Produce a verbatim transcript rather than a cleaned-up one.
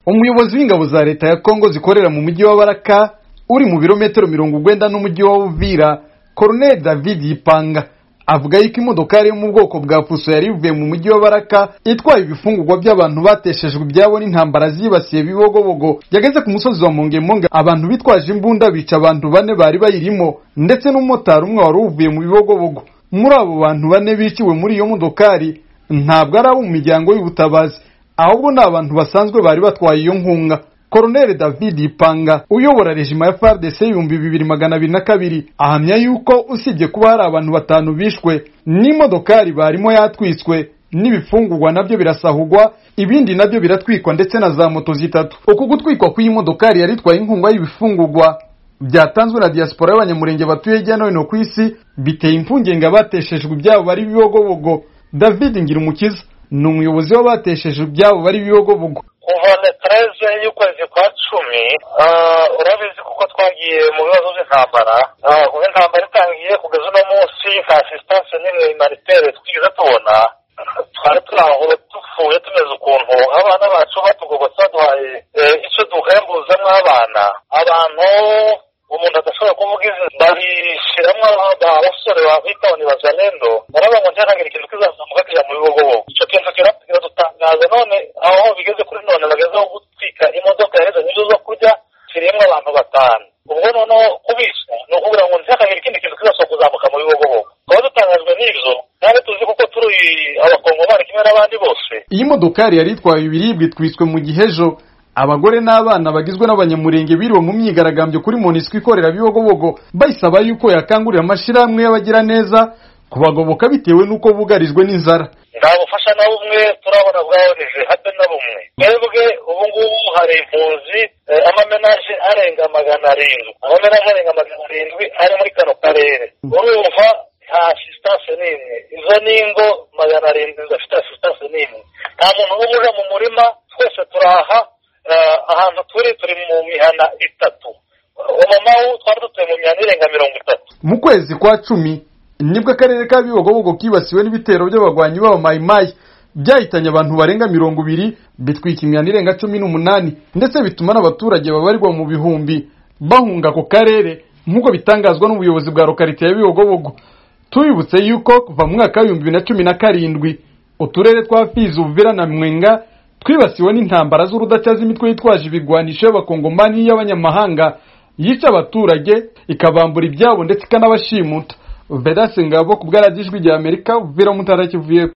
umuyobozi w'ingabo za leta ya Kongo zikorera mu mujyi wa Baraka uri mu birometero mirongo urwenda n'umujyi wa Uvira, Colonel David Ipanga avuga yuko imodokari yo mu bwoko bwa fuso yari ivuye mu mujyi wa Baraka itwaye ibifungurwa by'abantu bateshejwe ibyabo n'intambara zibasiye Bibogobogo yageze ku musozi wa Mongemonge. Abantu bitwaje imbunda bica abantu bane bari bayirimo ndetse n'umumotari umwe wari uvuye mu Bibogobogo. Muri abo bantu bane biciwe muri iyo modokari ntabwo ari abo mu miryango y'ubutabazi, ahubwo ni abantu basanzwe bari batwaye iyo nkunga. Colonel David Ipanga uyobora rejima ya F A R D C ibihumbi bibiri magana abiri na kabiri ahamya yuko usibye kuba hari abantu batanu bishwe n'imodokari barimo yatwiswe n'ibifungurwa nabyo birasahugwa, ibindi nabyo biratwikwa ndetse na za moto zitatu. Uku gutwikwa kw'iyi modokari yari itwaye inkunga y'ibifungurwa byatanzwe na diaspora y'abanyamurenge batuye hirya no hino ku isi biteye impungenge abateshejwe ibyabo bari Bibogobogo. David Ngirumukiza ni umuyobozi w'abateshejwe ibyabo bari Bibogobogo. kuva na treze y'ukwezi kwa cumi urabizi kuko twagiye mu bibazo by'intambara, kuva intambara itangiye kugeza uno munsi nka assistance n'imwe humanitaire twigeze tubona. Twari turaho dupfuye tumeze ukuntu abana bacu batugobotse baduhaye icyo duhembuzamo abana, abantu umuntu adashobora kuvuga izina babishyiramo abasore babitaho ni bazalendo, baravuga ngo ntihagire ikintu kizazamuka kijya mu Bibogobogo. Icyo kintu kiradutangaza. None aho bigeze kuri none bagezeho gutwika imodoka yaheze nizo zo kujya kirimo abantu batanu. Ubwo noneho kubisha ni ukugira ngo ntihagire ikindi kintu kizasohoka kuzamuka mu Bibogobogo. Tukaba dutangajwe n'ibyo, kandi tuzi kuko turi abakongomani kimwe n'abandi bose. Iyi modokari yari itwaye ibiribwa itwiswe mu Gihejo. Abagore n'abana bagizwe n'abanyamurenge biriwe mu myigaragambyo kuri Monisco ikorera Bibogobogo bayisaba yuko yakangurira amashirahamwe y'abagira neza kubagoboka bitewe nuko bugarijwe n'inzara. Nta bufasha na bumwe turabona bwaboneje habe na bumwe. Mwebwe ubu ngubu hari impunzi amamenaje arenga magana arindwi amamenaje arenga magana arindwi ari muri kano karere. Urumva nta assistance n'imwe, izo ningo magana arindwi zafite assistance n'imwe. Nta muntu w'umuja mu murima, twese turaha. Ahantu turi turi mu mihana itatu, umamawu twari dutuye mu mihana irenga mirongo itatu. Mu kwezi kwa cumi nibwo akarere ka Bibogobogo kibasiwe n'ibitero by'abagwanyi b'abamayimayi byahitanye abantu barenga mirongo ibiri, bitwika imihana irenga cumi n'umunani ndetse bituma n'abaturage babarirwa mu bihumbi bahunga ako karere nk'uko bitangazwa n'ubuyobozi bwa lokalite ya Bibogobogo. Tubibutse yuko kuva mu mwaka w'ibihumbi bibiri na cumi na karindwi uturere twa Fizi, Uvira na Mwenga twibasiwe n'intambara z'urudacaza imitwe yitwaje ibigwanisho y'abakongomani y'abanyamahanga yica abaturage ikabambura ibyabo ndetse ikanabashimuta. Vedaste Ngabo ku bw'Radiyo Ijwi ry'Amerika, Uvira mu Ntara ya Kivu y'Epfo.